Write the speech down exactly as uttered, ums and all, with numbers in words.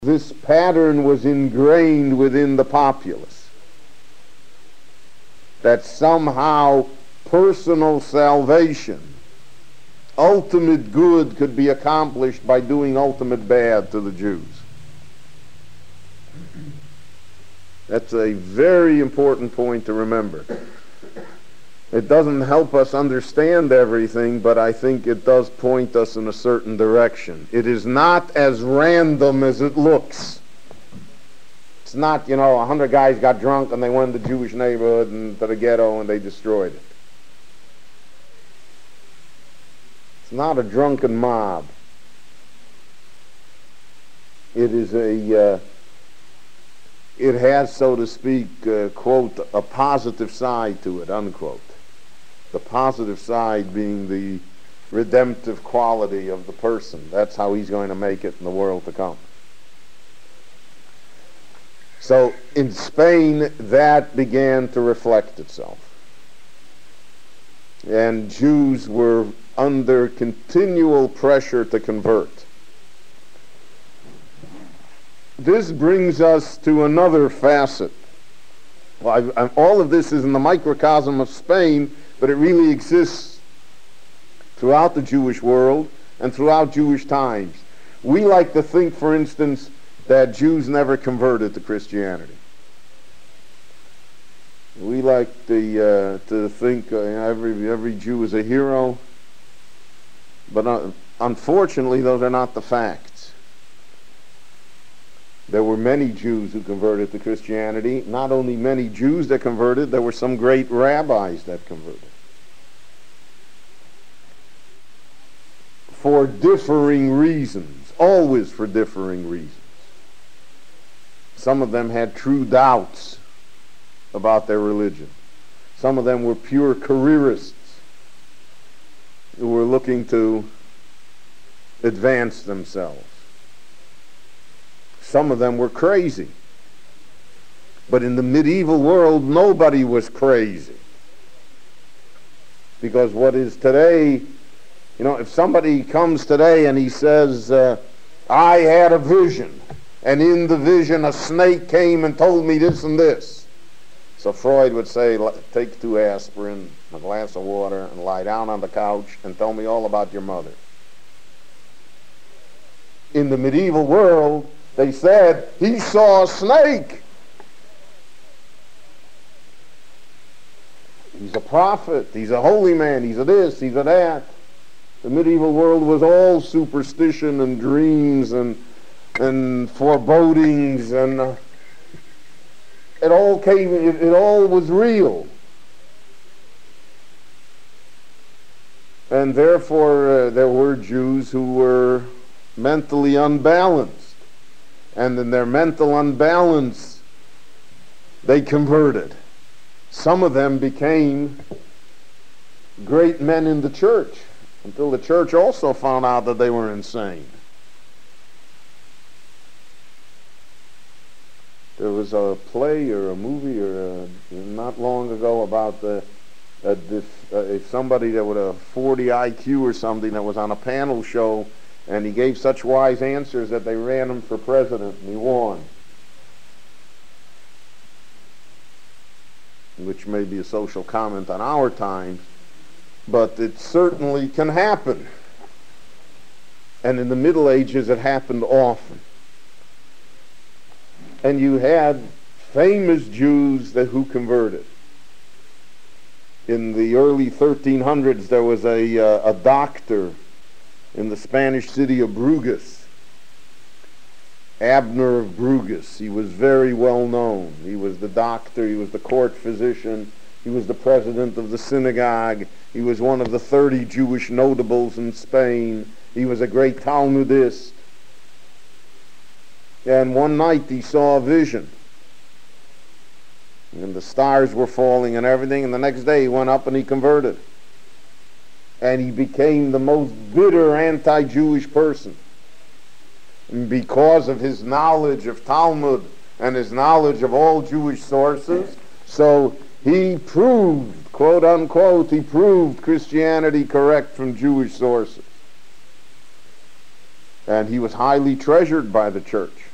This pattern was ingrained within the populace, that somehow personal salvation, ultimate good, could be accomplished by doing ultimate bad to the Jews. That's a very important point to remember. It doesn't help us understand everything, but I think it does point us in a certain direction. It is not as random as it looks. It's not, you know, a hundred guys got drunk and they went to the Jewish neighborhood and to the ghetto and they destroyed it. It's not a drunken mob. It is a, uh, it has, so to speak, uh, quote, a positive side to it, unquote. The positive side being the redemptive quality of the person. That's how he's going to make it in the world to come. So in Spain, that began to reflect itself. And Jews were under continual pressure to convert. This brings us to another facet. Well, I've, I've, all of this is in the microcosm of Spain, but it really exists throughout the Jewish world and throughout Jewish times. We like to think, for instance, that Jews never converted to Christianity. We like to, uh, to think uh, every, every Jew is a hero, but uh, unfortunately those are not the facts. There were many Jews who converted to Christianity. Not only many Jews that converted, there were some great rabbis that converted. For differing reasons, always for differing reasons. Some of them had true doubts about their religion. Some of them were pure careerists who were looking to advance themselves. Some of them were crazy. But in the medieval world, nobody was crazy. Because what is today, you know, if somebody comes today and he says, uh, I had a vision, and in the vision a snake came and told me this and this. So Freud would say, take two aspirin, a glass of water, and lie down on the couch and tell me all about your mother. In the medieval world, they said, he saw a snake. He's a prophet, he's a holy man, he's a this, he's a that. The medieval world was all superstition and dreams and and forebodings, and uh, it all came, it, it all was real. And therefore uh, there were Jews who were mentally unbalanced, and in their mental unbalance they converted. Some of them became great men in the church, until the church also found out that they were insane. There was a play or a movie or a, not long ago about the, uh, if, uh, if somebody that with a forty I Q or something that was on a panel show, and he gave such wise answers that they ran him for president and he won. Which may be a social comment on our times, but it certainly can happen. And in the Middle Ages it happened often. And you had famous Jews that who converted. In the early thirteen hundreds there was a, uh, a doctor in the Spanish city of Bruges, Abner of Bruges. He was very well known. He was the doctor, he was the court physician, he was the president of the synagogue, he was one of the thirty Jewish notables in Spain, he was a great Talmudist. And one night he saw a vision, and the stars were falling and everything, and the next day he went up and he converted. And he became the most bitter anti-Jewish person. And because of his knowledge of Talmud and his knowledge of all Jewish sources, so he proved, quote unquote, he proved Christianity correct from Jewish sources. And he was highly treasured by the church.